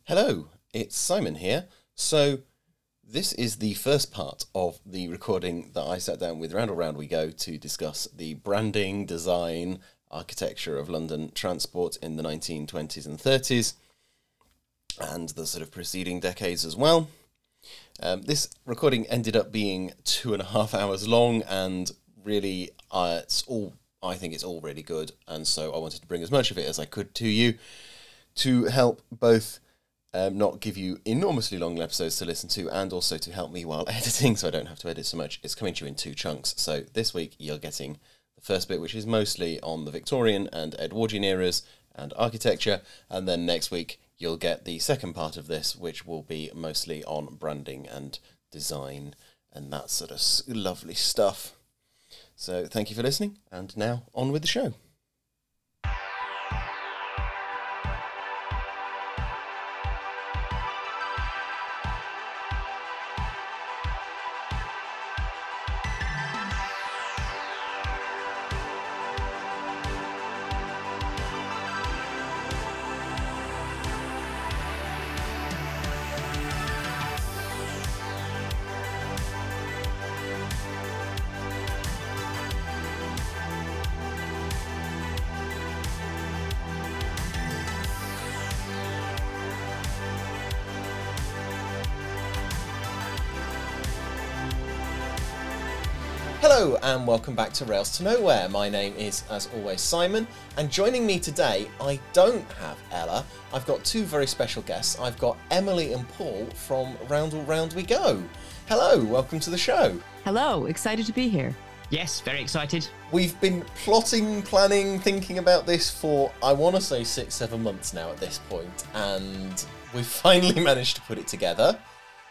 Hello, it's Simon here. So this is the first part of the recording that I sat down with Round Around We Go to discuss the branding, design, architecture of London transport in the 1920s and 30s and the sort of preceding decades as well. This recording ended up being 2.5 hours long, and really I think it's all really good, and so I wanted to bring as much of it as I could to you to help both not give you enormously long episodes to listen to, and also to help me while editing so I don't have to edit so much. It's coming to you in 2 chunks. So this week you're getting the first bit, which is mostly on the Victorian and Edwardian eras and architecture, and then next week you'll get the second part of this, which will be mostly on branding and design and that sort of lovely stuff. So thank you for listening, and now on with the show. Hello and welcome back to Rails to Nowhere. My name is, as always, Simon, and joining me today, I don't have Ella. I've got 2 very special guests. I've got Emily and Paul from Round Around We Go. Hello, welcome to the show. Hello, excited to be here. Yes, very excited. We've been plotting, planning, thinking about this for, I want to say 6-7 months now at this point, and we've finally managed to put it together.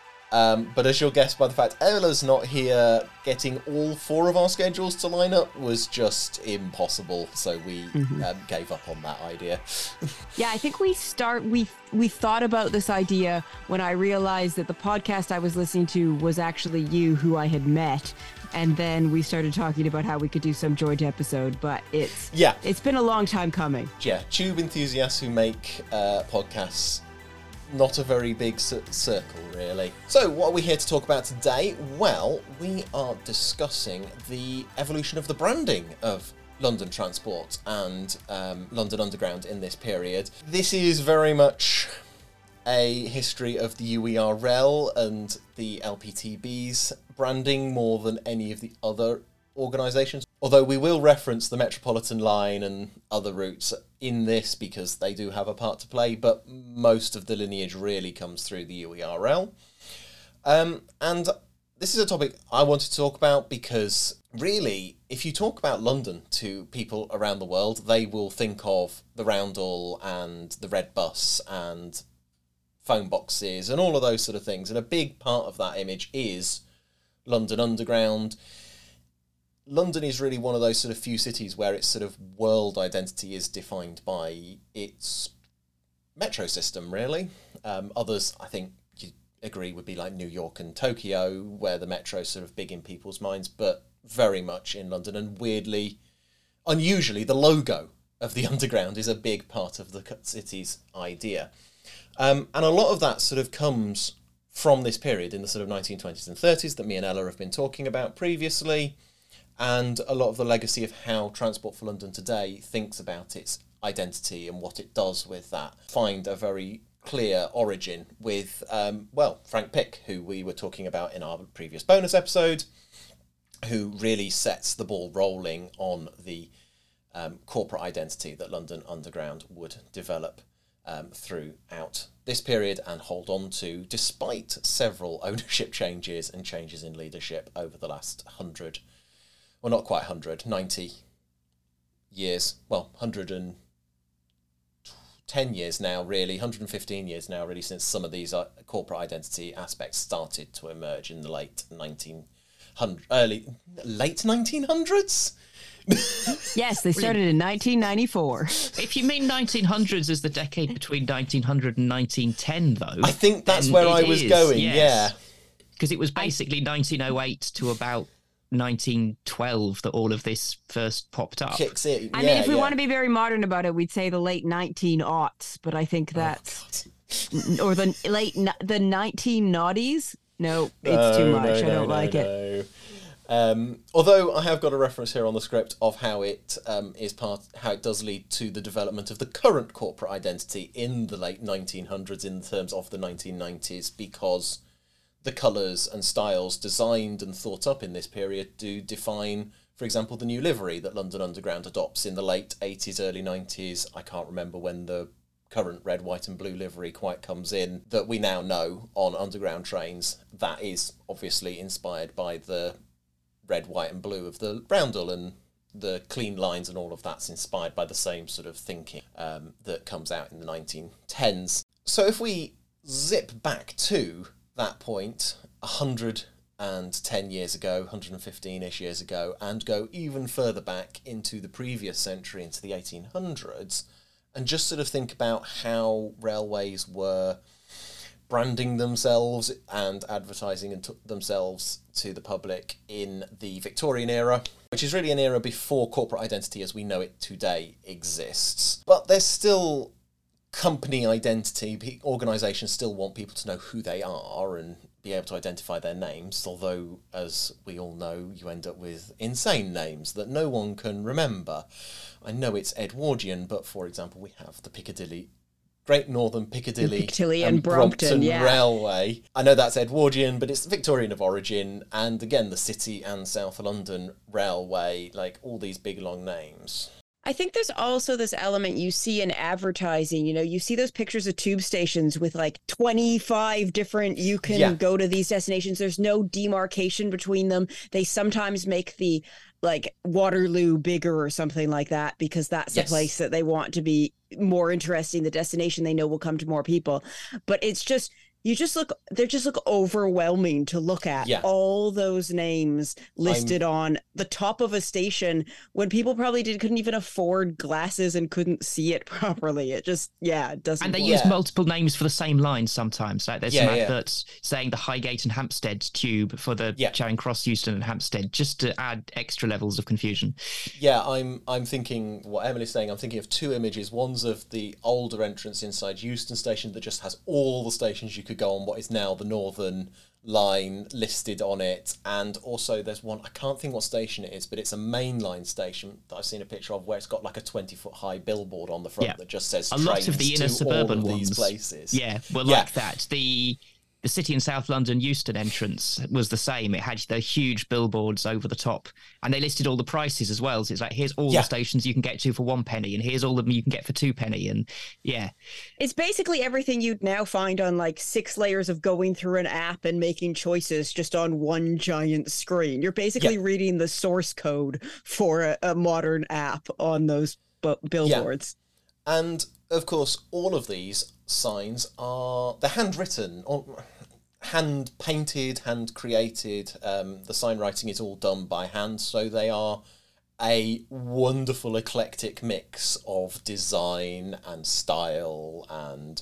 But as you'll guess by the fact Ella's not here, getting all 4 of our schedules to line up was just impossible. So we gave up on that idea. Yeah, I think we thought about this idea when I realized that the podcast I was listening to was actually you, who I had met. And then we started talking about how we could do some joint episode, but it's been a long time coming. Yeah, tube enthusiasts who make podcasts. Not a very big circle, really. So, what are we here to talk about today? Well, we are discussing the evolution of the branding of London Transport and London Underground in this period. This is very much a history of the UERL and the LPTB's branding more than any of the other organisations. Although we will reference the Metropolitan line and other routes in this because they do have a part to play, but most of the lineage really comes through the UERL. And this is a topic I wanted to talk about because really, if you talk about London to people around the world, they will think of the roundel and the red bus and phone boxes and all of those sort of things. And a big part of that image is London Underground. London is really one of those sort of few cities where its sort of world identity is defined by its metro system, really. Others, I think you agree, would be like New York and Tokyo, where the metro is sort of big in people's minds, but very much in London. And weirdly, unusually, the logo of the Underground is a big part of the city's idea. And a lot of that sort of comes from this period in the sort of 1920s and 30s that me and Ella have been talking about previously. And a lot of the legacy of how Transport for London today thinks about its identity and what it does with that find a very clear origin with, Frank Pick, who we were talking about in our previous bonus episode, who really sets the ball rolling on the corporate identity that London Underground would develop throughout this period and hold on to, despite several ownership changes and changes in leadership over the last 100 well, not quite 100, 90 years, 110 years now, really, 115 years now, really, since some of these corporate identity aspects started to emerge in the late 1900s? Yes, they started in 1994. If you mean 1900s as the decade between 1900 and 1910, though... I think that's where I was going, yes. Yeah. Because it was basically 1908 to about 1912 that all of this first popped up. Kicks in. I mean, if we want to be very modern about it, we'd say the late 1900s, but I think that's or the 19 noughties. No, it's too much. I don't like it. Although I have got a reference here on the script of how it how it does lead to the development of the current corporate identity in the late 1900s in terms of the 1990s, because the colours and styles designed and thought up in this period do define, for example, the new livery that London Underground adopts in the late 80s, early 90s. I can't remember when the current red, white and blue livery quite comes in that we now know on Underground trains. That is obviously inspired by the red, white and blue of the roundel, and the clean lines and all of that's inspired by the same sort of thinking that comes out in the 1910s. So if we zip back to that point 110 years ago, 115-ish years ago, and go even further back into the previous century, into the 1800s, and just sort of think about how railways were branding themselves and advertising themselves to the public in the Victorian era, which is really an era before corporate identity as we know it today exists. But there's still company identity. Organisations still want people to know who they are and be able to identify their names, although, as we all know, you end up with insane names that no one can remember. I know it's Edwardian, but for example, we have the Great Northern Piccadilly and Brompton Railway. I know that's Edwardian, but it's Victorian of origin, and again, the City and South London Railway, like all these big long names. I think there's also this element you see in advertising. You know, you see those pictures of tube stations with like 25 different, you can go to these destinations. There's no demarcation between them. They sometimes make the like Waterloo bigger or something like that, because that's the place that they want to be more interesting, the destination they know will come to more people. But it's just, they just look overwhelming to look at. All those names listed on the top of a station when people probably couldn't even afford glasses and couldn't see it properly. It just, it doesn't. And they use multiple names for the same line sometimes. Like there's some adverts saying the Highgate and Hampstead tube for the Charing Cross, Euston and Hampstead, just to add extra levels of confusion. Yeah, I'm thinking what Emily's saying. I'm thinking of two images. One's of the older entrance inside Euston Station that just has all the stations you could go on what is now the Northern Line listed on it, and also there's one, I can't think what station it is, but it's a mainline station that I've seen a picture of where it's got like a 20-foot high billboard on the front that just says a lot of the inner suburban ones. These places. Like that. The City and South London Euston entrance was the same. It had the huge billboards over the top, and they listed all the prices as well. So it's like, here's all the stations you can get to for 1 penny, and here's all of them you can get for 2 penny. And it's basically everything you'd now find on like 6 layers of going through an app and making choices just on one giant screen. You're basically reading the source code for a modern app on those billboards. And of course, all of these signs they're handwritten, or hand painted, hand created. The sign writing is all done by hand, so they are a wonderful eclectic mix of design and style and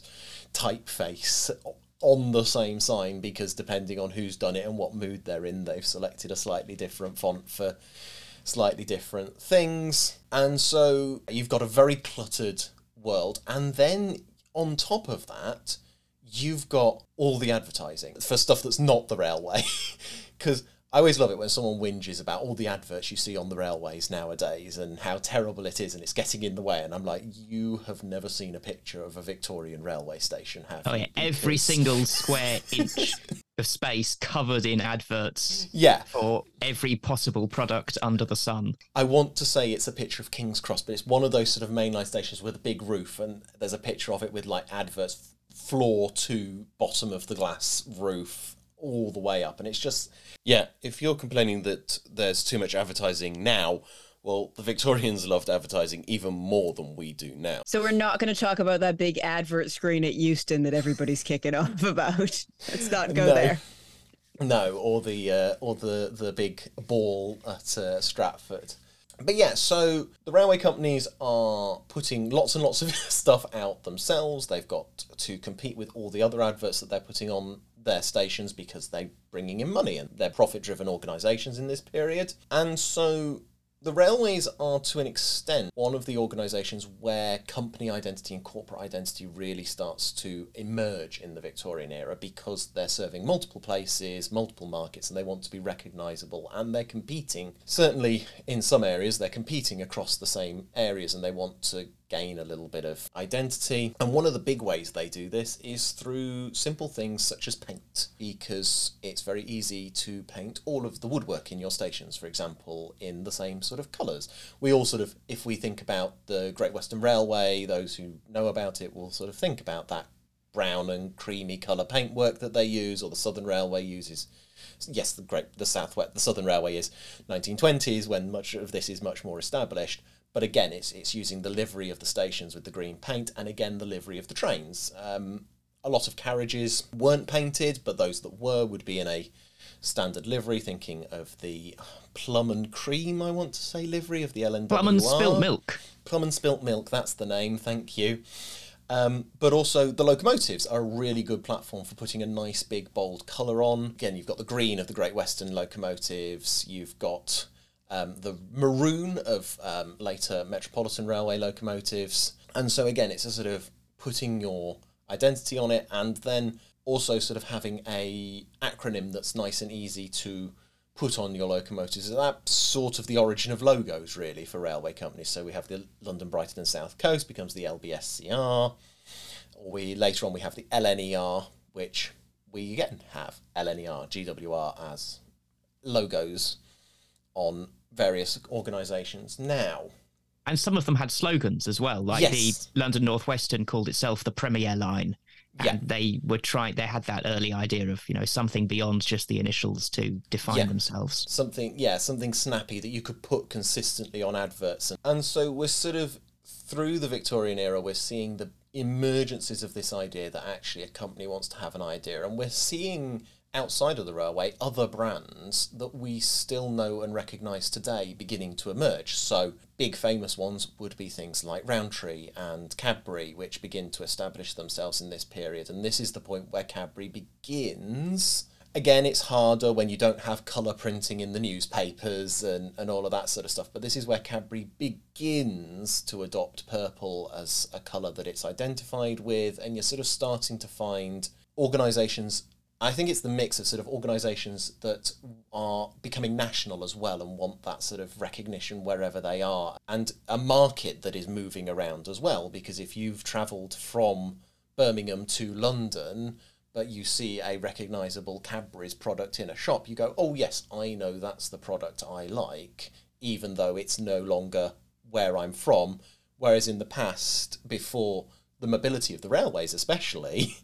typeface on the same sign, because depending on who's done it and what mood they're in, they've selected a slightly different font for slightly different things. And so you've got a very cluttered world, and then on top of that, you've got all the advertising for stuff that's not the railway. Because I always love it when someone whinges about all the adverts you see on the railways nowadays and how terrible it is and it's getting in the way. And I'm like, you have never seen a picture of a Victorian railway station, have you? Oh, yeah. Every single square inch of space covered in adverts for every possible product under the sun. I want to say it's a picture of King's Cross, but it's one of those sort of mainline stations with a big roof, and there's a picture of it with like adverts floor to bottom of the glass roof all the way up. And it's just, if you're complaining that there's too much advertising now, well, the Victorians loved advertising even more than we do now. So we're not going to talk about that big advert screen at Euston that everybody's kicking off about. Let's not go there. No, or the big ball at Stratford. But so the railway companies are putting lots and lots of stuff out themselves. They've got to compete with all the other adverts that they're putting on their stations because they're bringing in money, and they're profit-driven organisations in this period. And so The railways are, to an extent, one of the organisations where company identity and corporate identity really starts to emerge in the Victorian era, because they're serving multiple places, multiple markets, and they want to be recognisable, and they're competing. Certainly, in some areas, they're competing across the same areas, and they want to gain a little bit of identity. And one of the big ways they do this is through simple things such as paint, because it's very easy to paint all of the woodwork in your stations, for example, in the same sort of colours. We all sort of, if we think about the Great Western Railway, those who know about it will sort of think about that brown and creamy colour paintwork that they use, or the Southern Railway uses. Yes, the Southern Railway is 1920s, when much of this is much more established. But again, it's using the livery of the stations with the green paint, and again, the livery of the trains. A lot of carriages weren't painted, but those that were would be in a standard livery, thinking of the plum and cream, I want to say, livery of the LNWR. Plum and spilt milk. Plum and spilt milk, that's the name, thank you. But also the locomotives are a really good platform for putting a nice big bold colour on. Again, you've got the green of the Great Western locomotives, you've got the maroon of later Metropolitan Railway locomotives. And so again, it's a sort of putting your identity on it, and then also sort of having a acronym that's nice and easy to put on your locomotives. And that's sort of the origin of logos, really, for railway companies. So we have the London, Brighton and South Coast becomes the LBSCR. Later on we have the LNER, which we again have LNER, GWR as logos on various organisations now. And some of them had slogans as well, like yes. The London North Western called itself the Premier Line. And yeah. they had that early idea of, something beyond just the initials to define themselves. Something snappy that you could put consistently on adverts. And so we're sort of, through the Victorian era, we're seeing the emergences of this idea that actually a company wants to have an idea. And we're seeing, outside of the railway, other brands that we still know and recognise today beginning to emerge. So big famous ones would be things like Rowntree and Cadbury, which begin to establish themselves in this period. And this is the point where Cadbury begins. Again, it's harder when you don't have colour printing in the newspapers and all of that sort of stuff. But this is where Cadbury begins to adopt purple as a colour that it's identified with. And you're sort of starting to find organisations. I think it's the mix of sort of organisations that are becoming national as well and want that sort of recognition wherever they are, and a market that is moving around as well, because if you've travelled from Birmingham to London but you see a recognisable Cadbury's product in a shop, you go, oh yes, I know that's the product I like, even though it's no longer where I'm from. Whereas in the past, before the mobility of the railways especially,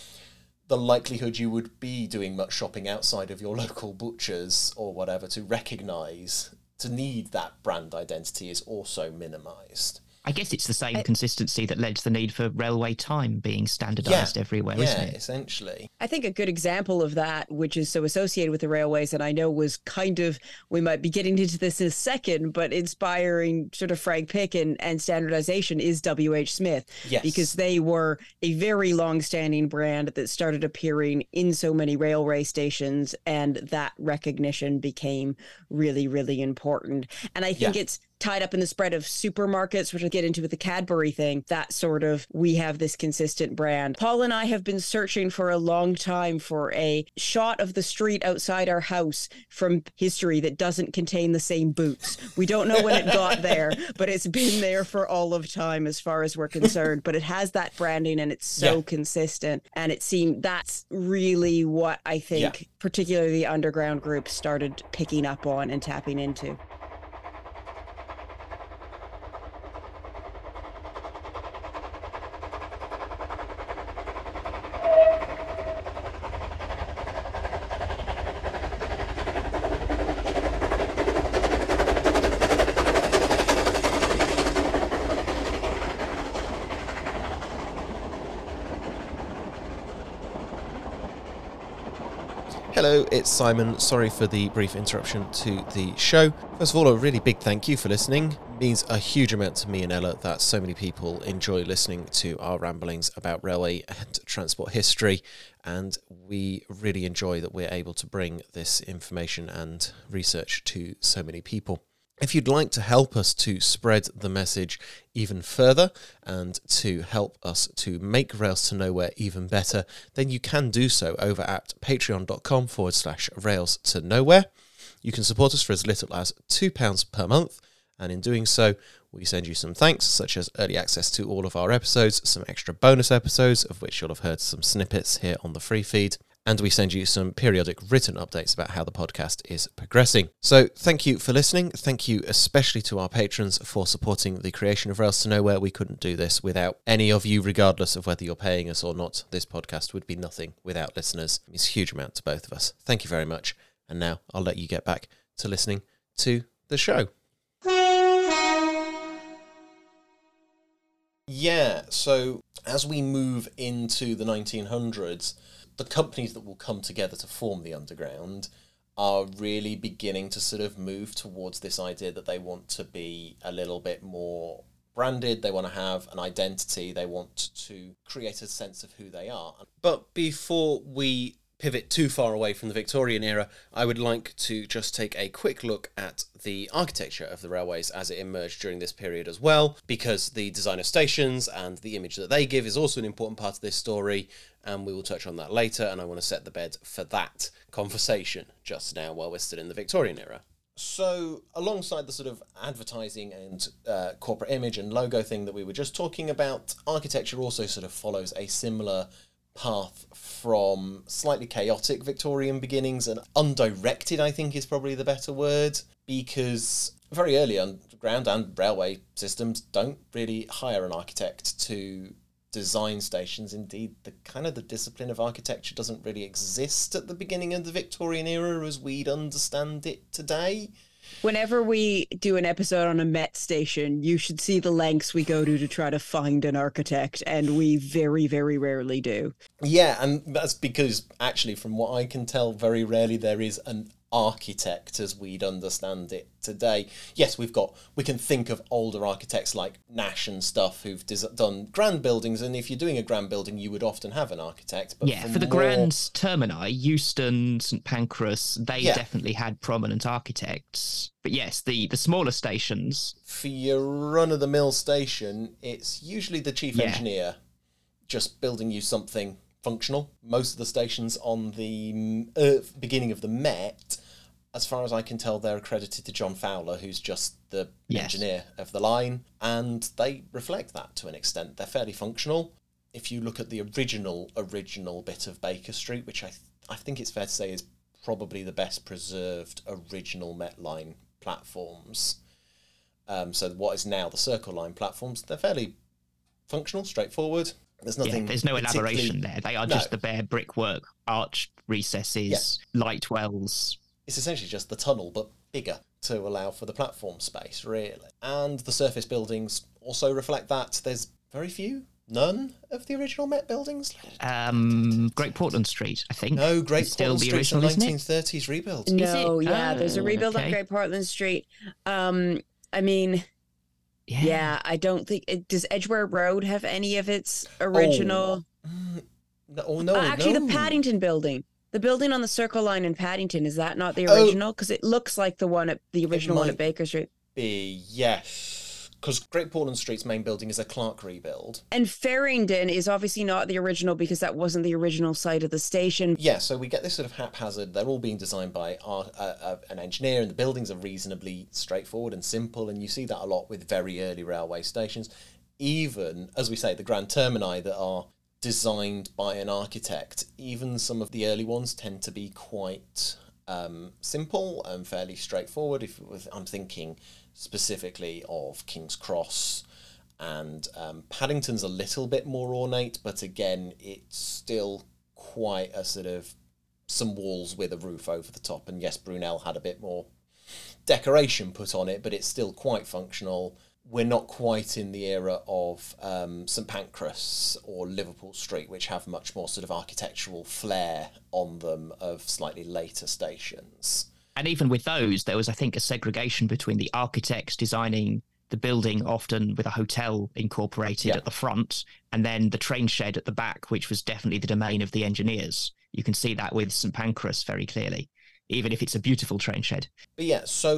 the likelihood you would be doing much shopping outside of your local butchers or whatever to recognise, to need that brand identity is also minimised. I guess it's the same consistency that led to the need for railway time being standardised everywhere, isn't it? Yeah, essentially. I think a good example of that, which is so associated with the railways, and I know was kind of, we might be getting into this in a second, but inspiring sort of Frank Pick and standardization, is W.H. Smith. Yes. Because they were a very long-standing brand that started appearing in so many railway stations, and that recognition became really, really important. And I think it's tied up in the spread of supermarkets, which I'll get into with the Cadbury thing, that sort of, we have this consistent brand. Paul and I have been searching for a long time for a shot of the street outside our house from history that doesn't contain the same boots. We don't know when it got there, but it's been there for all of time as far as we're concerned. But it has that branding and it's so consistent. And it seemed that's really what I think particularly the underground groups started picking up on and tapping into. Hello, it's Simon. Sorry for the brief interruption to the show. First of all, a really big thank you for listening. It means a huge amount to me and Ella that so many people enjoy listening to our ramblings about railway and transport history, and we really enjoy that we're able to bring this information and research to so many people. If you'd like to help us to spread the message even further and to help us to make Rails to Nowhere even better, then you can do so over at patreon.com/Rails to Nowhere. You can support us for as little as £2 per month, and in doing so, we send you some thanks, such as early access to all of our episodes, some extra bonus episodes, of which you'll have heard some snippets here on the free feed, and we send you some periodic written updates about how the podcast is progressing. So thank you for listening. Thank you especially to our patrons for supporting the creation of Rails to Nowhere. We couldn't do this without any of you, regardless of whether you're paying us or not. This podcast would be nothing without listeners. It means a huge amount to both of us. Thank you very much. And now I'll let you get back to listening to the show. Yeah, so as we move into the 1900s, the companies that will come together to form the underground are really beginning to sort of move towards this idea that they want to be a little bit more branded, they want to have an identity, they want to create a sense of who they are. But before we pivot too far away from the Victorian era, I would like to just take a quick look at the architecture of the railways as it emerged during this period as well, because the design of stations and the image that they give is also an important part of this story, and we will touch on that later, and I want to set the bed for that conversation just now while we're still in the Victorian era. So, alongside the sort of advertising and corporate image and logo thing that we were just talking about, architecture also sort of follows a similar path from slightly chaotic Victorian beginnings, and undirected, I think, is probably the better word, because very early underground and railway systems don't really hire an architect to design stations. Indeed, the discipline of architecture doesn't really exist at the beginning of the Victorian era as we'd understand it today. Whenever we do an episode on a Met station, you should see the lengths we go to try to find an architect, and we very, very rarely do. Yeah, and that's because, actually, from what I can tell, very rarely there is an architect as we'd understand it today. Yes, we can think of older architects like Nash and stuff who've done grand buildings, and if you're doing a grand building, you would often have an architect. But for the grand termini, Euston, St Pancras, they definitely had prominent architects. But yes, the smaller stations... For your run-of-the-mill station, it's usually the chief engineer just building you something functional. Most of the stations on the beginning of the Met, as far as I can tell, they're accredited to John Fowler, who's just the engineer of the line, and they reflect that to an extent. They're fairly functional. If you look at the original bit of Baker Street, which I think it's fair to say is probably the best preserved original Met line platforms, so what is now the Circle Line platforms, they're fairly functional, straightforward. There's nothing. There's no elaboration there. They are just the bare brickwork, arched recesses, light wells. It's essentially just the tunnel, but bigger to allow for the platform space, really. And the surface buildings also reflect that. There's none of the original Met buildings. Great Portland Street, I think. No, Great Portland Street's a 1930s rebuild. No, there's a rebuild on Great Portland Street. I don't think... Does Edgware Road have any of its original... Actually, the Paddington building. The building on the Circle Line in Paddington, is that not the original? Because it looks like the original one at Baker Street. Yes. Because Great Portland Street's main building is a Clark rebuild. And Farringdon is obviously not the original because that wasn't the original site of the station. Yeah, so we get this sort of haphazard. They're all being designed by an engineer, and the buildings are reasonably straightforward and simple, and you see that a lot with very early railway stations. Even, as we say, the grand termini that are designed by an architect, even some of the early ones tend to be quite simple and fairly straightforward. I'm thinking specifically of King's Cross, and Paddington's a little bit more ornate, but again, it's still quite a sort of some walls with a roof over the top. And yes, Brunel had a bit more decoration put on it, but it's still quite functional. We're not quite in the era of St Pancras or Liverpool Street, which have much more sort of architectural flair on them of slightly later stations. And even with those, there was, I think, a segregation between the architects designing the building, often with a hotel incorporated at the front, and then the train shed at the back, which was definitely the domain of the engineers. You can see that with St Pancras very clearly, even if it's a beautiful train shed. But yeah, so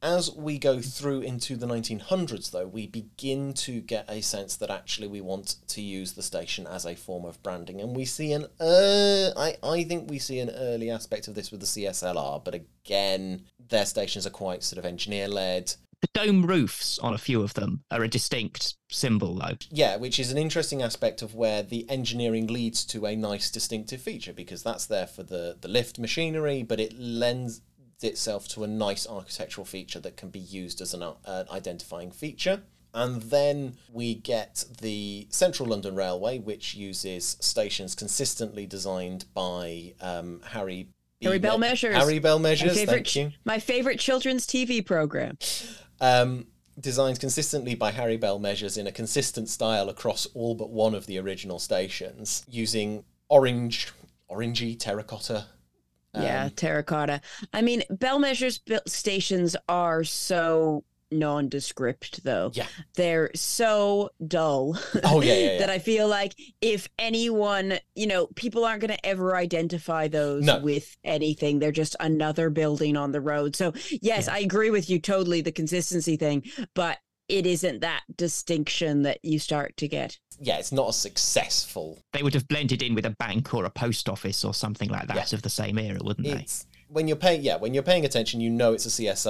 As we go through into the 1900s, though, we begin to get a sense that actually we want to use the station as a form of branding, and we see I think we see an early aspect of this with the CSLR, but again, their stations are quite sort of engineer-led. The dome roofs on a few of them are a distinct symbol, though. Yeah, which is an interesting aspect of where the engineering leads to a nice distinctive feature, because that's there for the lift machinery, but it lends itself to a nice architectural feature that can be used as an identifying feature. And then we get the Central London Railway, which uses stations consistently designed by Harry Bell Measures. Harry Bell Measures, thank you. My favourite children's TV programme. Designed consistently by Harry Bell Measures in a consistent style across all but one of the original stations, using orangey terracotta. Terracotta. I mean, Bell Measures stations are so nondescript, though. Yeah. They're so dull. Oh, yeah. that I feel like if anyone, people aren't going to ever identify those with anything. They're just another building on the road. So, yes, I agree with you totally, the consistency thing, but it isn't that distinction that you start to get. Yeah, it's not as successful. They would have blended in with a bank or a post office or something like that of the same era, wouldn't they? When you're paying attention, it's a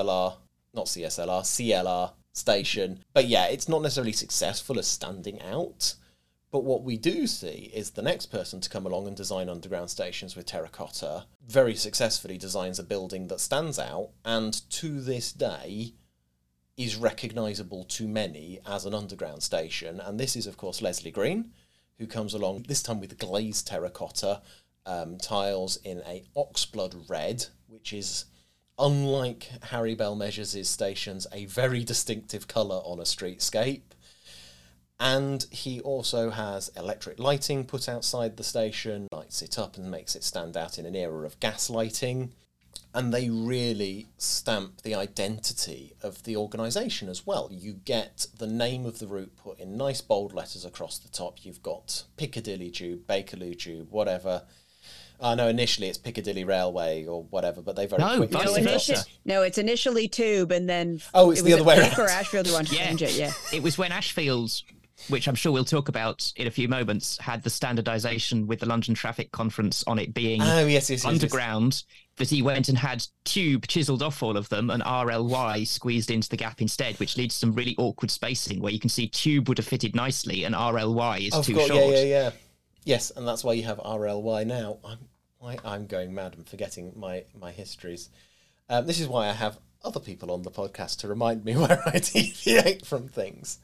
CLR station. But yeah, it's not necessarily successful as standing out. But what we do see is the next person to come along and design underground stations with terracotta very successfully designs a building that stands out, and to this day is recognisable to many as an underground station. And this is, of course, Leslie Green, who comes along, this time with glazed terracotta tiles in a oxblood red, which is, unlike Harry Bell Measures' stations, a very distinctive colour on a streetscape. And he also has electric lighting put outside the station, lights it up and makes it stand out in an era of gas lighting. And they really stamp the identity of the organisation as well. You get the name of the route put in nice bold letters across the top. You've got Piccadilly Tube, Bakerloo Tube, whatever. I know initially it's Piccadilly Railway or whatever, but they very quickly... it's initially Tube, and then... Oh, it's the other way around. Or Ashfield who wanted to change it, It was when Ashfield, which I'm sure we'll talk about in a few moments, had the standardisation with the London Traffic Conference on it being underground, that he went and had Tube chiselled off all of them and RLY squeezed into the gap instead, which leads to some really awkward spacing where you can see Tube would have fitted nicely and RLY is too short. Yeah. Yes, and that's why you have RLY now. I'm going mad and forgetting my histories. This is why I have other people on the podcast to remind me where I deviate from things.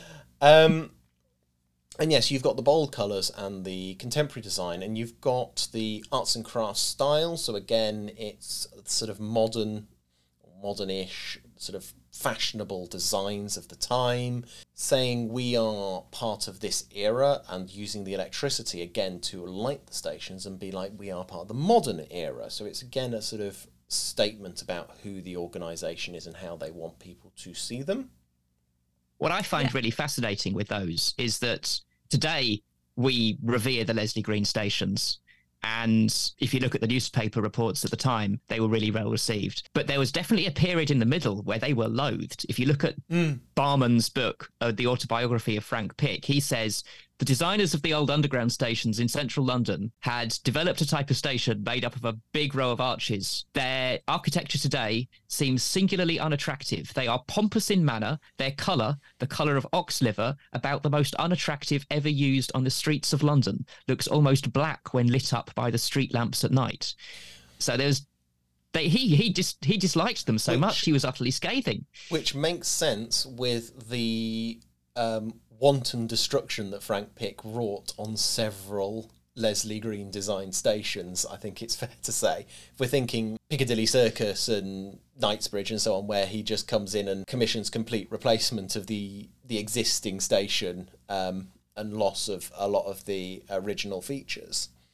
And yes, you've got the bold colours and the contemporary design, and you've got the arts and crafts style. So again, it's sort of modernish, sort of fashionable designs of the time, saying we are part of this era and using the electricity again to light the stations and be like, we are part of the modern era. So it's again a sort of statement about who the organisation is and how they want people to see them. What I find really fascinating with those is that today we revere the Leslie Green stations. And if you look at the newspaper reports at the time, they were really well received. But there was definitely a period in the middle where they were loathed. If you look at Barman's book, The Autobiography of Frank Pick, he says the designers of the old underground stations in central London had developed a type of station made up of a big row of arches. Their architecture today seems singularly unattractive. They are pompous in manner. Their colour, the colour of ox liver, about the most unattractive ever used on the streets of London, looks almost black when lit up by the street lamps at night. So he disliked them so much he was utterly scathing. Which makes sense with the wanton destruction that Frank Pick wrought on several Leslie Green designed stations, I think it's fair to say. If we're thinking Piccadilly Circus and Knightsbridge and so on, where he just comes in and commissions complete replacement of the existing station and loss of a lot of the original features.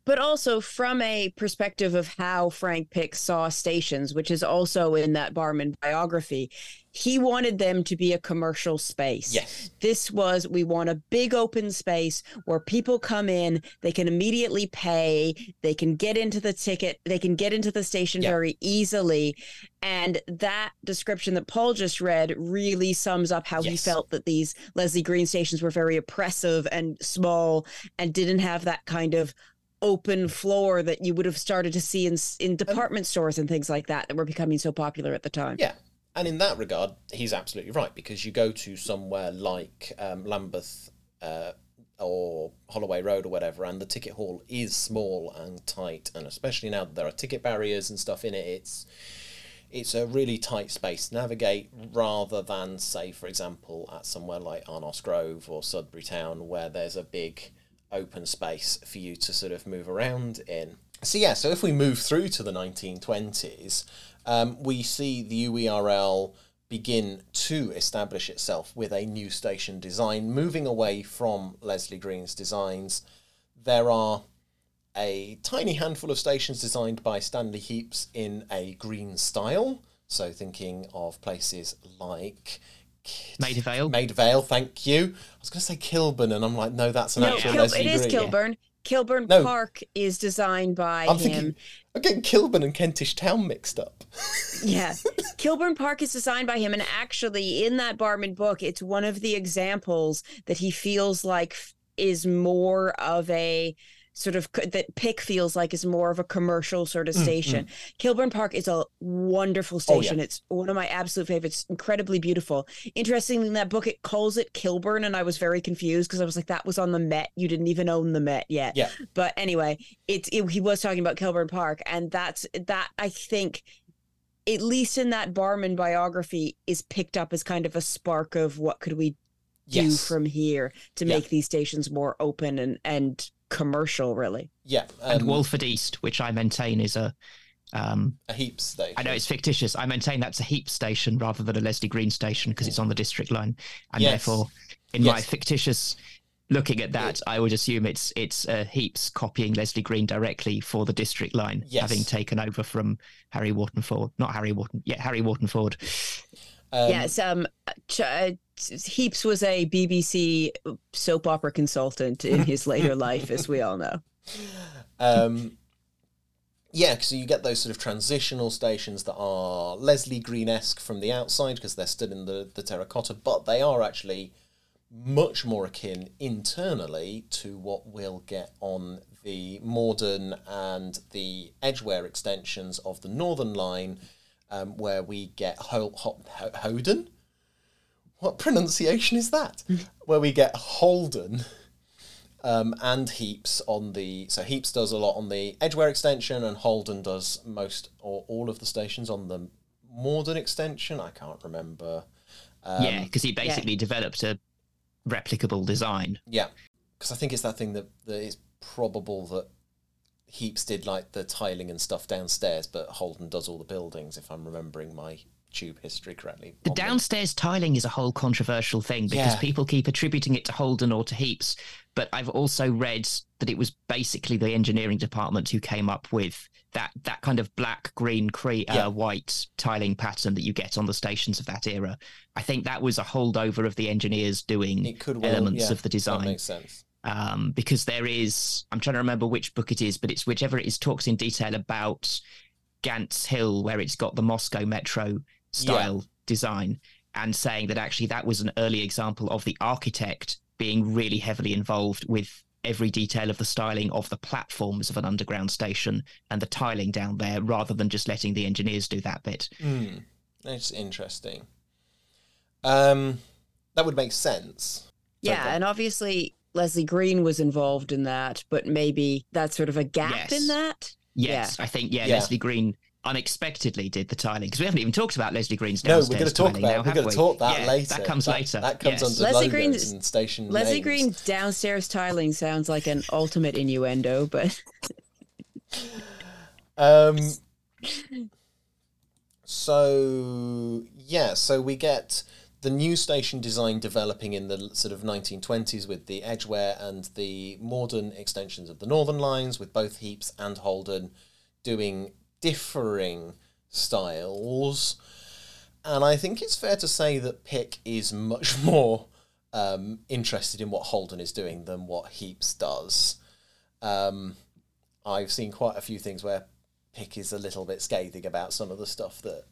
But also from a perspective of how Frank Pick saw stations, which is also in that Barman biography, he wanted them to be a commercial space. Yes. We want a big open space where people come in, they can immediately pay, they can get into the ticket, they can get into the station very easily. And that description that Paul just read really sums up how he felt that these Leslie Green stations were very oppressive and small and didn't have that kind of open floor that you would have started to see in department stores and things like that were becoming so popular at the time. Yeah. And in that regard, he's absolutely right, because you go to somewhere like Lambeth or Holloway Road or whatever, and the ticket hall is small and tight, and especially now that there are ticket barriers and stuff in it, it's a really tight space to navigate, rather than, say, for example, at somewhere like Arnos Grove or Sudbury Town, where there's a big open space for you to sort of move around in. So if we move through to the 1920s, we see the UERL begin to establish itself with a new station design, moving away from Leslie Green's designs. There are a tiny handful of stations designed by Stanley Heaps in a green style, so thinking of places like Maida Vale. Maida Vale, thank you. I was going to say Kilburn, and I'm like, no, that's an actual Leslie Green. It is Kilburn. Yeah. Kilburn Park is designed by him. I'm getting Kilburn and Kentish Town mixed up. Yeah. Kilburn Park is designed by him, and actually in that Barman book, it's one of the examples that he feels like is more of a sort of, that Pick feels like is more of a commercial sort of station. Kilburn Park is a wonderful station. It's one of my absolute favorites. Incredibly beautiful. Interestingly, in that book, it calls it Kilburn, and I was very confused because I was like, that was on the Met. You didn't even own the Met yet. Yeah. But anyway, he was talking about Kilburn Park, and that I think, at least in that Barman biography, is picked up as kind of a spark of what could we do from here to make these stations more open and commercial, really. Yeah. And Walford East, which I maintain is a Heaps station. I know it's fictitious. I maintain that's a Heaps station rather than a Leslie Green station because it's on the district line. And therefore, in my fictitious looking at that, I would assume it's Heaps copying Leslie Green directly for the district line, having taken over from Harry Wharton Ford. Not Harry Wharton. Yeah, Harry Wharton Ford. Heaps was a BBC soap opera consultant in his later life, as we all know. So you get those sort of transitional stations that are Leslie Green-esque from the outside because they're still in the terracotta, but they are actually much more akin internally to what we'll get on the Morden and the Edgware extensions of the Northern Line, where we get Howden. What pronunciation is that? Where we get Holden and Heaps on the... So Heaps does a lot on the Edgware extension, and Holden does most or all of the stations on the Morden extension. I can't remember. Because he basically developed a replicable design. Yeah, because I think it's that thing that it's probable that Heaps did like the tiling and stuff downstairs, but Holden does all the buildings, if I'm remembering my tube history correctly. The downstairs tiling is a whole controversial thing because people keep attributing it to Holden or to Heaps, but I've also read that it was basically the engineering department who came up with that kind of black, green, white tiling pattern that you get on the stations of that era. I think that was a holdover of the engineers doing elements of the design. That makes sense. Because there is, I'm trying to remember which book it is, but it's whichever it is, talks in detail about Gant's Hill, where it's got the Moscow Metro style design, and saying that actually that was an early example of the architect being really heavily involved with every detail of the styling of the platforms of an underground station and the tiling down there, rather than just letting the engineers do that bit. That's interesting. That would make sense. Yeah, and obviously Leslie Green was involved in that, but maybe that's sort of a gap in that. Yes, I think, Leslie Green unexpectedly did the tiling, because we haven't even talked about Leslie Green's downstairs. No, we're going to talk that later. That comes later. That comes under Leslie Green's and station Leslie names. Green's downstairs tiling sounds like an ultimate innuendo, but so we get the new station design developing in the sort of 1920s with the Edgware and the modern extensions of the Northern lines, with both Heaps and Holden doing differing styles. And I think it's fair to say that Pick is much more interested in what Holden is doing than what Heaps does. I've seen quite a few things where Pick is a little bit scathing about some of the stuff that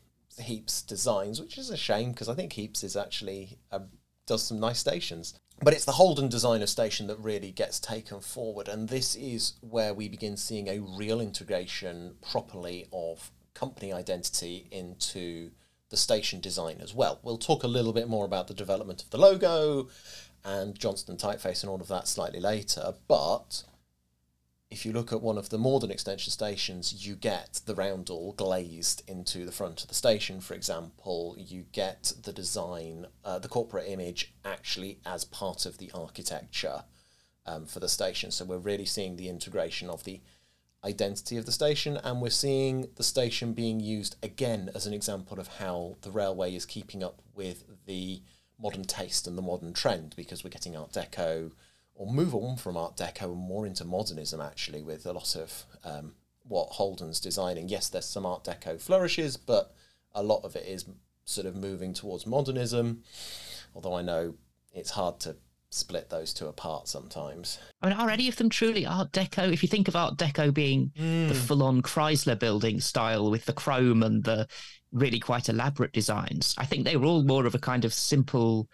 Heaps designs, which is a shame because I think Heaps is actually does some nice stations. But it's the Holden design of station that really gets taken forward, and this is where we begin seeing a real integration properly of company identity into the station design as well. We'll talk a little bit more about the development of the logo and Johnston typeface and all of that slightly later, but if you look at one of the modern extension stations, you get the roundel glazed into the front of the station, for example. You get the design, the corporate image, actually as part of the architecture for the station. So we're really seeing the integration of the identity of the station, and we're seeing the station being used again as an example of how the railway is keeping up with the modern taste and the modern trend, because we're getting Art Deco, or move on from Art Deco and more into modernism, actually, with a lot of what Holden's designing. Yes, there's some Art Deco flourishes, but a lot of it is sort of moving towards modernism, although I know it's hard to split those two apart sometimes. I mean, are any of them truly Art Deco? If you think of Art Deco being the full-on Chrysler building style with the chrome and the really quite elaborate designs, I think they were all more of a kind of simple...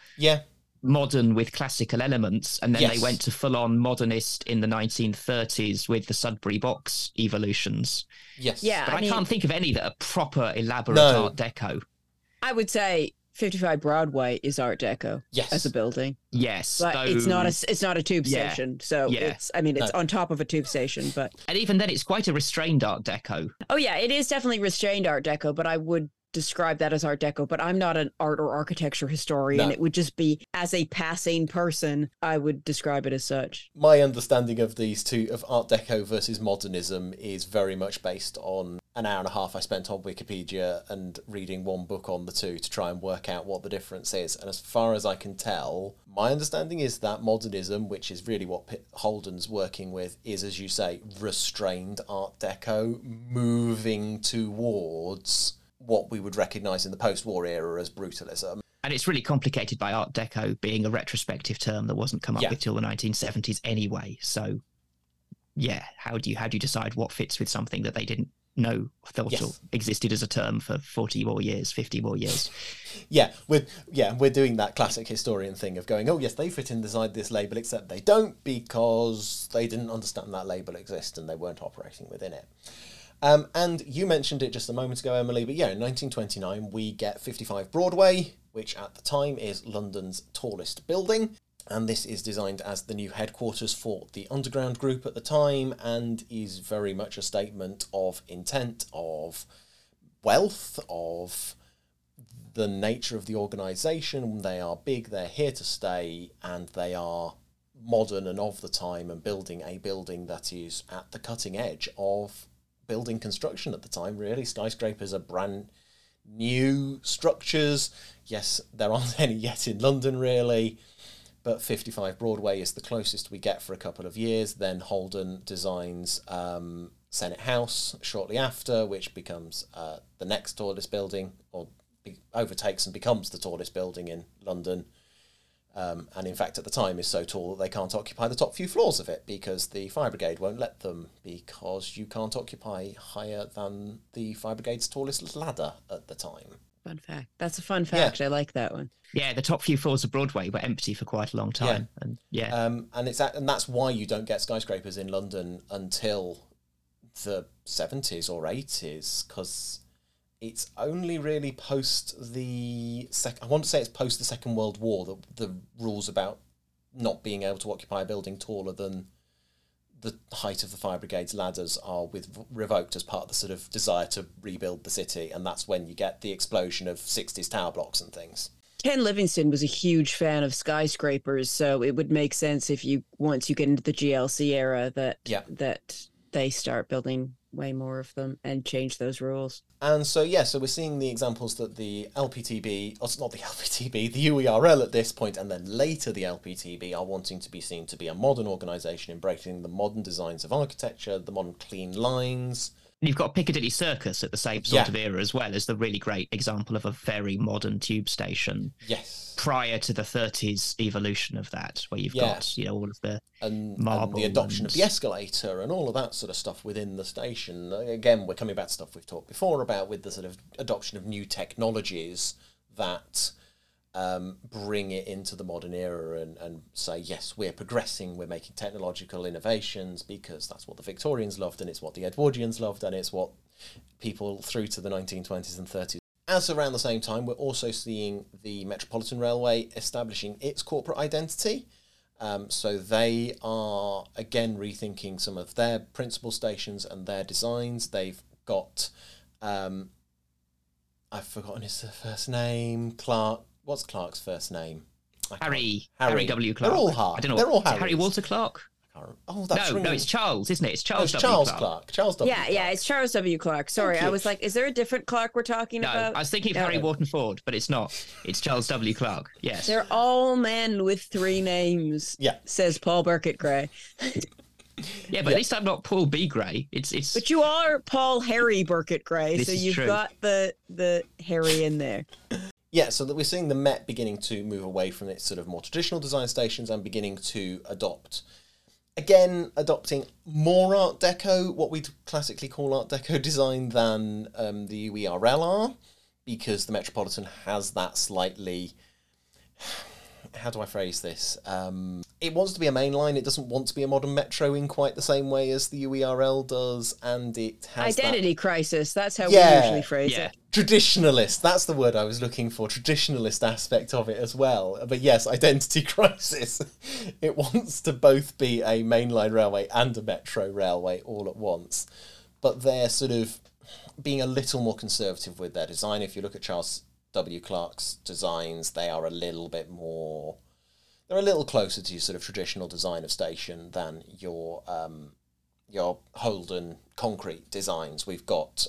modern with classical elements, and then they went to full-on modernist in the 1930s with the Sudbury box evolutions. Yes. Yeah, But I can't think of any that are proper elaborate Art Deco. I would say 55 Broadway is Art Deco as a building. Yes. But it's not a tube station. So it's on top of a tube station, but... And even then it's quite a restrained Art Deco. Oh yeah, it is definitely restrained Art Deco, but I would describe that as Art Deco, but I'm not an art or architecture historian. No. It would just be, as a passing person, I would describe it as such. My understanding of these two, of Art Deco versus modernism, is very much based on an hour and a half I spent on Wikipedia and reading one book on the two to try and work out what the difference is. And as far as I can tell, my understanding is that modernism, which is really what Holden's working with, is, as you say, restrained Art Deco, moving towards what we would recognise in the post-war era as brutalism. And it's really complicated by Art Deco being a retrospective term that wasn't come up with till the 1970s anyway. So, how do you decide what fits with something that they didn't know thought existed as a term for 40 more years, 50 more years? We're doing that classic historian thing of going, oh yes, they fit inside this label, except they don't because they didn't understand that label exists and they weren't operating within it. And you mentioned it just a moment ago, Emily, but in 1929 we get 55 Broadway, which at the time is London's tallest building, and this is designed as the new headquarters for the Underground Group at the time, and is very much a statement of intent, of wealth, of the nature of the organisation. They are big, they're here to stay, and they are modern and of the time, and building a building that is at the cutting edge of building construction at the time, really. Skyscrapers are brand new structures. Yes, there aren't any yet in London, really, but 55 Broadway is the closest we get for a couple of years. Then Holden designs Senate House shortly after, which becomes the next tallest building, or overtakes and becomes the tallest building in London. And in fact, at the time, is so tall that they can't occupy the top few floors of it because the fire brigade won't let them, because you can't occupy higher than the fire brigade's tallest ladder at the time. Fun fact. That's a fun fact. I like that one. Yeah, the top few floors of Broadway were empty for quite a long time. And that's why you don't get skyscrapers in London until the 70s or 80s, because it's only really post the post the Second World War that the rules about not being able to occupy a building taller than the height of the fire brigade's ladders are revoked as part of the sort of desire to rebuild the city, and that's when you get the explosion of 60s tower blocks and things. Ken Livingstone was a huge fan of skyscrapers, so it would make sense if once you get into the GLC era that they start building way more of them and change those rules. And so, so we're seeing the examples that the LPTB, or it's not the LPTB, the UERL at this point, and then later the LPTB are wanting to be seen to be a modern organisation, embracing the modern designs of architecture, the modern clean lines. You've got Piccadilly Circus at the same sort of era as well as the really great example of a very modern tube station. Yes. Prior to the 30s evolution of that, where you've got, all of the marble and the adoption of the escalator and all of that sort of stuff within the station. Again, we're coming back to stuff we've talked before about with the sort of adoption of new technologies that bring it into the modern era and say, yes, we're progressing, we're making technological innovations because that's what the Victorians loved and it's what the Edwardians loved and it's what people through to the 1920s and 30s. As around the same time, we're also seeing the Metropolitan Railway establishing its corporate identity. So they are, again, rethinking some of their principal stations and their designs. They've got, I've forgotten his first name, Clark. What's Clark's first name? Harry W. Clark. They're all hard. I don't know. They're all Harry Walter Clark? Oh, that's no, it's Charles, isn't it? It's Charles W. Charles Clark. Charles W. Clark. Yeah, it's Charles W. Clark. Sorry, I was like, is there a different Clark we're talking about? No, I was thinking of Harry Wharton Ford, but it's not. It's Charles W. Clark. Yes. They're all men with three names. Yeah. Says Paul Burkett Gray. Yeah, but at least I'm not Paul B. Gray. It's. But you are Paul Harry Burkett Gray, so you've got the Harry in there. Yeah, so that we're seeing the Met beginning to move away from its sort of more traditional design stations and beginning to adopting more Art Deco, what we'd classically call Art Deco design, than the UERL are, because the Metropolitan has that slightly... How do I phrase this? It wants to be a main line. It doesn't want to be a modern metro in quite the same way as the UERL does, and it has identity crisis. That's how we usually phrase it. Traditionalist. That's the word I was looking for. Traditionalist aspect of it as well. But yes, identity crisis. It wants to both be a mainline railway and a metro railway all at once. But they're sort of being a little more conservative with their design. If you look at Charles W. Clark's designs, they are a little bit more... They're a little closer to your sort of traditional design of station than your Holden concrete designs. We've got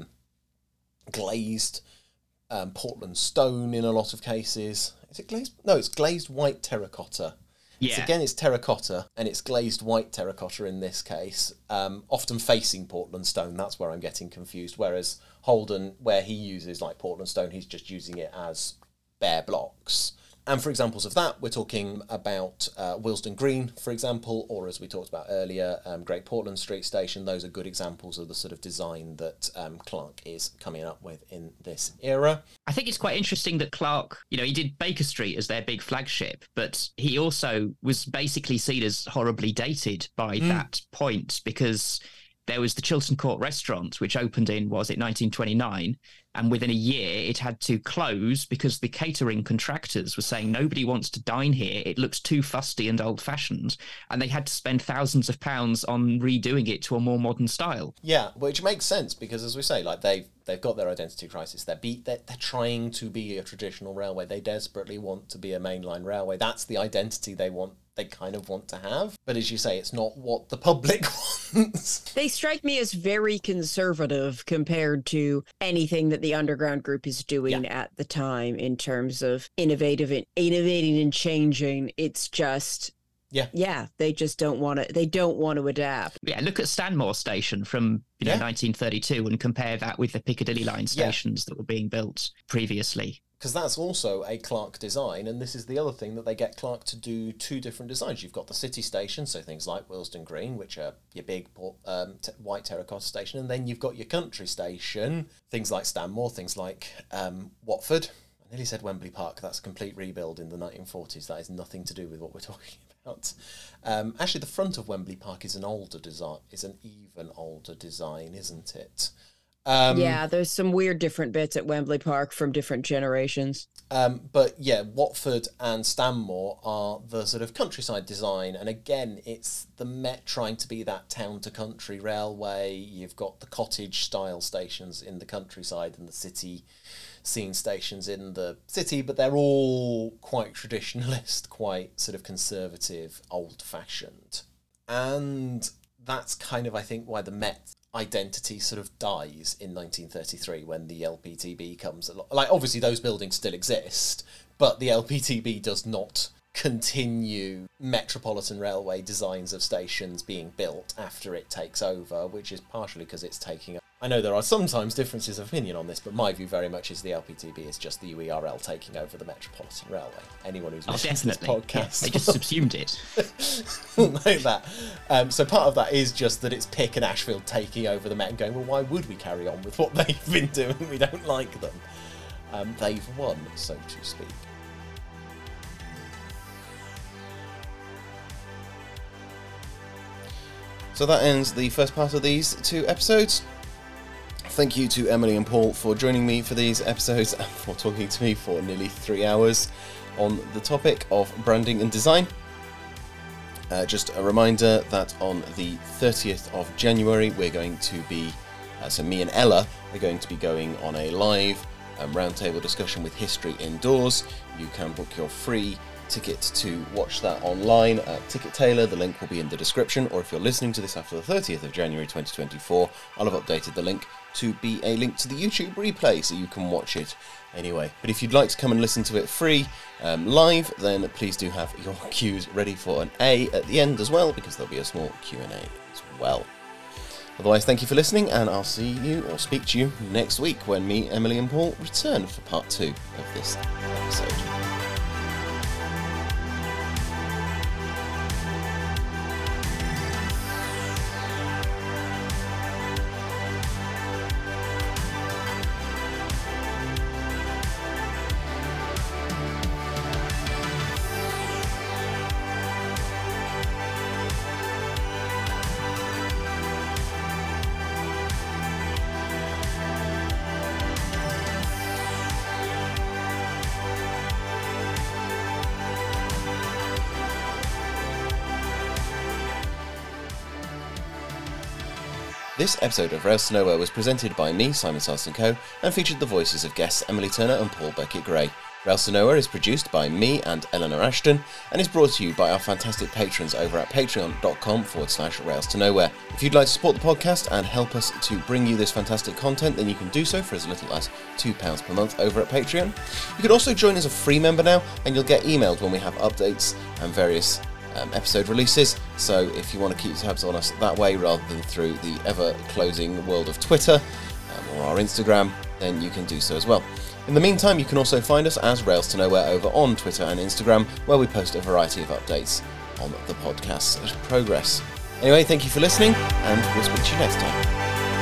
glazed Portland stone in a lot of cases. Is it glazed? No, it's glazed white terracotta. Yeah. It's terracotta, and it's glazed white terracotta in this case, often facing Portland stone. That's where I'm getting confused. Whereas Holden, where he uses like Portland stone, he's just using it as bare blocks. And for examples of that, we're talking about Willesden Green, for example, or as we talked about earlier, Great Portland Street Station. Those are good examples of the sort of design that Clark is coming up with in this era. I think it's quite interesting that Clark, he did Baker Street as their big flagship, but he also was basically seen as horribly dated by that point, because there was the Chiltern Court restaurant, which opened in, 1929? And within a year, it had to close because the catering contractors were saying nobody wants to dine here. It looks too fusty and old-fashioned. And they had to spend thousands of pounds on redoing it to a more modern style. Yeah, which makes sense because, as we say, like they've got their identity crisis. They're trying to be a traditional railway. They desperately want to be a mainline railway. That's the identity they kind of want to have. But as you say, it's not what the public wants. They strike me as very conservative compared to anything that the Underground Group is doing at the time in terms of innovating and changing. It's just... Yeah, they just don't want to. They don't want to adapt. Yeah, look at Stanmore Station from 1932 and compare that with the Piccadilly line stations that were being built previously. Because that's also a Clark design, and this is the other thing that they get Clark to do two different designs. You've got the city station, so things like Willesden Green, which are your big white terracotta station, and then you've got your country station, things like Stanmore, things like Watford. I nearly said Wembley Park. That's a complete rebuild in the 1940s. That has nothing to do with what we're talking about. Actually, the front of Wembley Park is an even older design, isn't it? Yeah, there's some weird different bits at Wembley Park from different generations. But yeah, Watford and Stanmore are the sort of countryside design. And again, it's the Met trying to be that town-to-country railway. You've got the cottage-style stations in the countryside and the city scene stations in the city, but they're all quite traditionalist, quite sort of conservative, old-fashioned. And that's kind of, I think, why the Met identity sort of dies in 1933 when the LPTB comes along. Like, obviously those buildings still exist, but the LPTB does not continue Metropolitan Railway designs of stations being built after it takes over, which is partially because it's taking... I know there are sometimes differences of opinion on this, but my view very much is the LPTB is just the UERL taking over the Metropolitan Railway. Anyone who's listening to this podcast... Yeah, they just subsumed it. like that. So part of that is just that it's Pick and Ashfield taking over the Met and going, well, why would we carry on with what they've been doing? We don't like them. They've won, so to speak. So that ends the first part of these 2 episodes. Thank you to Emily and Paul for joining me for these episodes and for talking to me for nearly 3 hours on the topic of branding and design. Just a reminder that on the 30th of January we're going to be, so me and Ella are going to be going on a live roundtable discussion with History Indoors. You can book your free ticket to watch that online at Ticket Tailor. The link will be in the description, or if you're listening to this after the 30th of January 2024, I'll have updated the link to be a link to the YouTube replay so you can watch it anyway. But if you'd like to come and listen to it free live, then please do have your cues ready for an A at the end as well, because there'll be a small Q&A as well. Otherwise, thank you for listening, and I'll see you or speak to you next week when me, Emily and Paul return for part 2 of this episode. This episode of Rails to Nowhere was presented by me, Simon Sarston Co, and featured the voices of guests Emily Turner and Paul Beckett-Gray. Rails to Nowhere is produced by me and Eleanor Ashton, and is brought to you by our fantastic patrons over at patreon.com/Rails to Nowhere. If you'd like to support the podcast and help us to bring you this fantastic content, then you can do so for as little as £2 per month over at Patreon. You can also join as a free member now, and you'll get emailed when we have updates and various episode releases, so if you want to keep tabs on us that way rather than through the ever-closing world of Twitter or our Instagram, then you can do so as well. In the meantime, you can also find us as Rails to Nowhere over on Twitter and Instagram, where we post a variety of updates on the podcast's progress. Anyway, thank you for listening, and we'll speak to you next time.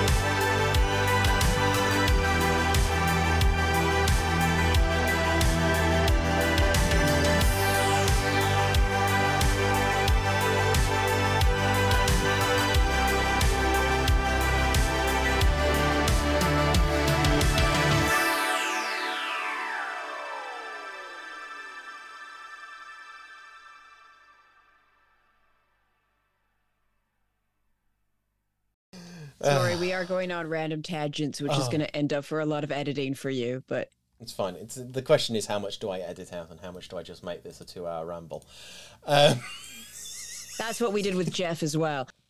Sorry, we are going on random tangents, which is going to end up for a lot of editing for you, but... It's fine. The question is, how much do I edit out and how much do I just make this a 2-hour ramble? That's what we did with Jeff as well.